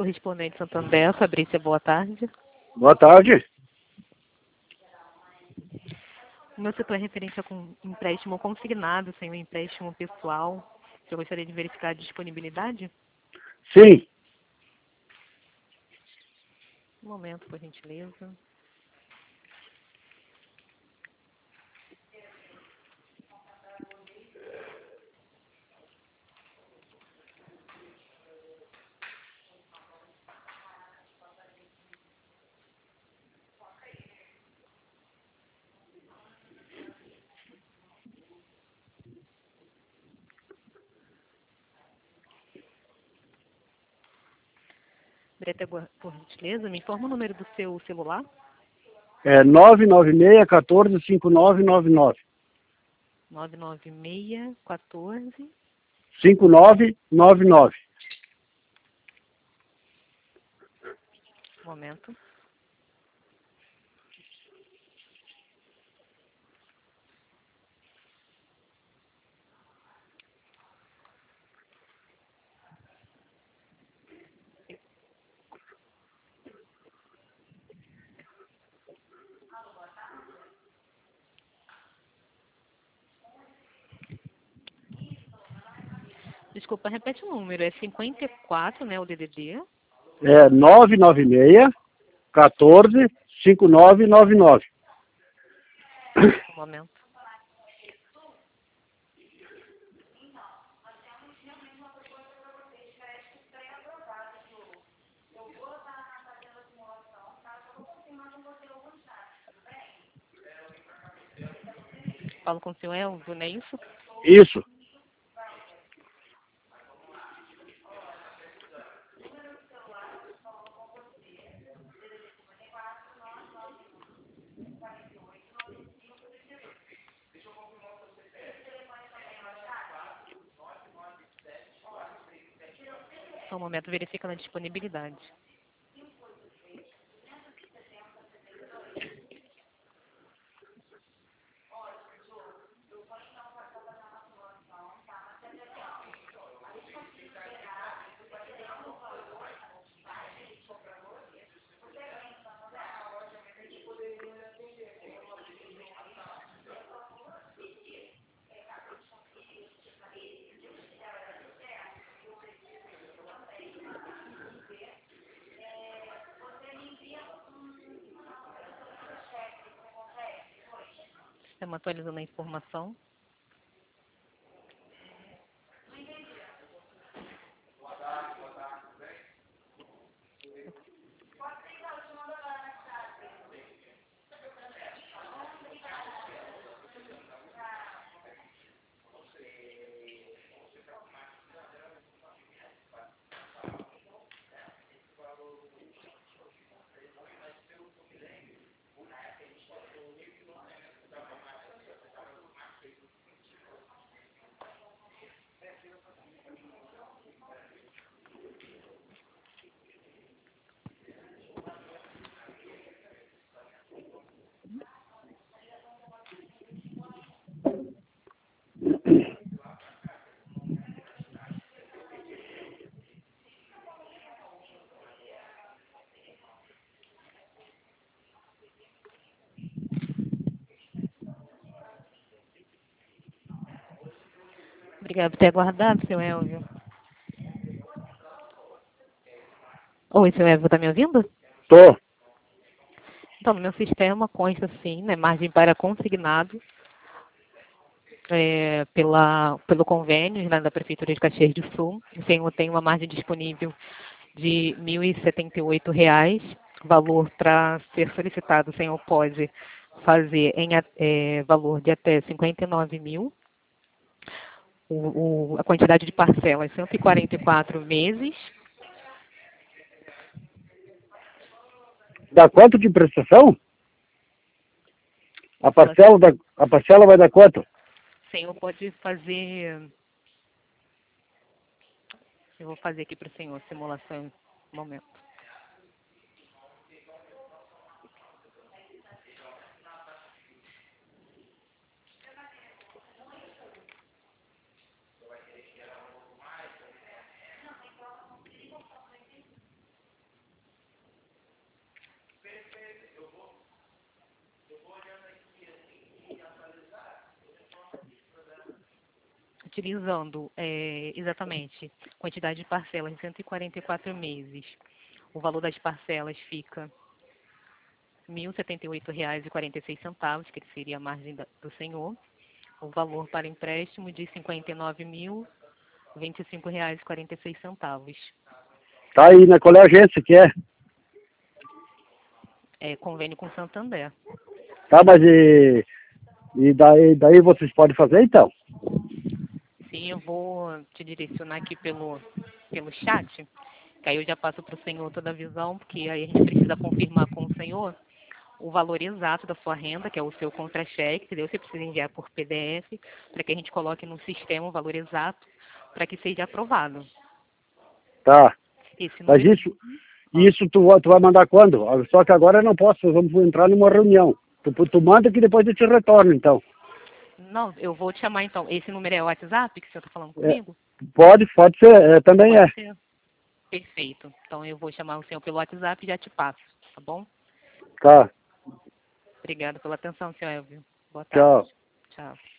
correspondente Santander, Fabrícia, boa tarde. Boa tarde. O meu setor é referente a empréstimo consignado, sem o empréstimo pessoal. Eu gostaria de verificar a disponibilidade. Sim. Um momento, por gentileza. Breta, por gentileza, me informa o número do seu celular. É 996-14-5999. 996-14. 5999. Um momento. Desculpa, repete o número. É 54, né, o DDD. É 996-14-5999. Um momento. Falo com o senhor Elvio, não é isso? Isso. Só um momento, verifica na disponibilidade. Estamos atualizando a informação. Obrigada por ter aguardado, seu Elvio. Oi, seu Elvio, está me ouvindo? Tô. Então, no meu sistema consta, sim, né, margem para consignado pelo convênio, né, da Prefeitura de Caxias do Sul. O senhor tem uma margem disponível de R$ 1.078, valor para ser solicitado. O senhor pode fazer em valor de até 59 mil. A quantidade de parcelas, 144 meses. Dá quanto de prestação? A parcela vai dar quanto? O senhor pode fazer... Eu vou fazer aqui para o senhor simulação. Um momento. utilizando exatamente quantidade de parcelas em 144 meses. O valor das parcelas fica R$ 1.078,46, que seria a margem do senhor. O valor para empréstimo de R$ 59.025,46. Tá aí, né? Qual é a agência que é? É convênio com Santander. Tá, mas daí vocês podem fazer então? Sim, eu vou te direcionar aqui pelo chat, que aí eu já passo para o senhor toda a visão, porque aí a gente precisa confirmar com o senhor o valor exato da sua renda, que é o seu contra-cheque, entendeu? Você precisa enviar por PDF, para que a gente coloque no sistema o valor exato, para que seja aprovado. Tá. Esse Mas número... isso tu vai mandar quando? Só que agora eu não posso, vamos entrar numa reunião. Tu manda que depois eu te retorno, então. Não, eu vou te chamar então. Esse número é o WhatsApp que o senhor está falando É, comigo? pode ser, também Pode é. ser. Perfeito. Então eu vou chamar o senhor pelo WhatsApp e já te passo, tá bom? Tá, Obrigada pela atenção, senhor Elvio. Boa tarde. tchau. Tchau.